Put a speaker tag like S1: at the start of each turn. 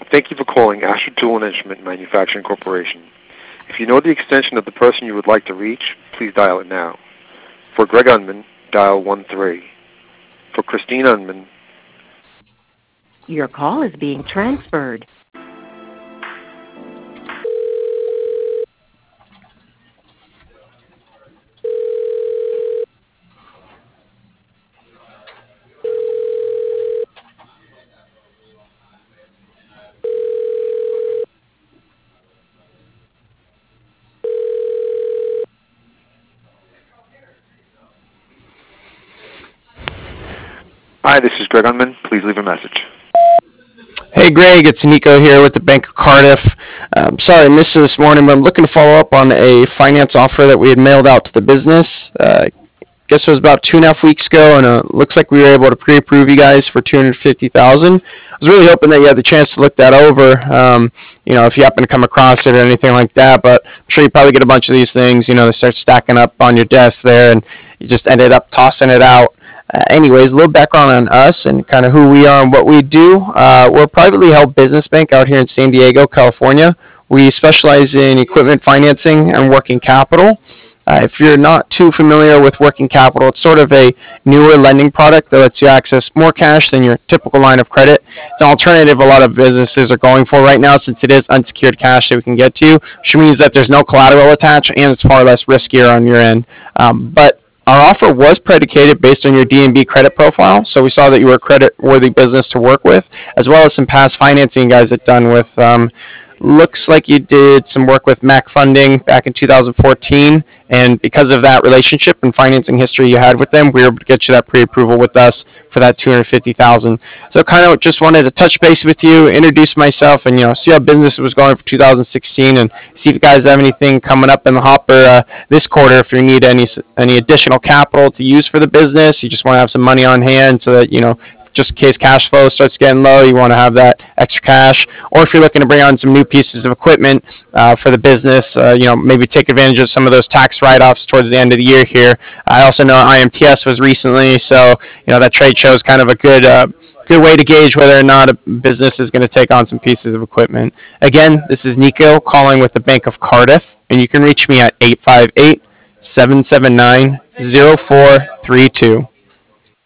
S1: Thank you for calling Asher Tool and Instrument Manufacturing Corporation. If you know the extension of the person you would like to reach, please dial it now. For Greg Unman, dial 13. For Christine Unman.
S2: Your call is being transferred.
S1: Hi, this is Greg Unman. Please leave a message.
S3: Hey Greg, it's Nico here with the Bank of Cardiff. Sorry I missed you this morning, but I'm looking to follow up on a finance offer that we had mailed out to the business. Guess it was about 2.5 weeks ago, and it looks like we were able to pre-approve you guys for $250,000. I was really hoping that you had the chance to look that over. If you happen to come across it or anything like that, but I'm sure you probably get a bunch of these things. They start stacking up on your desk there, and you just ended up tossing it out. Anyways, a little background on us and kind of who we are and what we do. We're a privately held business bank out here in San Diego, California. We specialize in equipment financing and working capital. If you're not too familiar with working capital, it's sort of a newer lending product that lets you access more cash than your typical line of credit. It's an alternative a lot of businesses are going for right now, since it is unsecured cash that we can get to, which means that there's no collateral attached and it's far less riskier on your end. But our offer was predicated based on your D&B credit profile, so we saw that you were a credit-worthy business to work with, as well as some past financing you guys had done with. Looks like you did some work with Mac Funding back in 2014, and because of that relationship and financing history you had with them, we were able to get you that pre-approval with us for that $250,000. So kind of just wanted to touch base with you, introduce myself, and see how business was going for 2016, and see if you guys have anything coming up in the hopper this quarter. If you need any additional capital to use for the business, you just want to have some money on hand so that just in case cash flow starts getting low, you want to have that extra cash. Or if you're looking to bring on some new pieces of equipment for the business, maybe take advantage of some of those tax write-offs towards the end of the year here. I also know IMTS was recently, so that trade show is kind of a good way to gauge whether or not a business is going to take on some pieces of equipment. Again, this is Nico calling with the Bank of Cardiff, and you can reach me at 858-779-0432.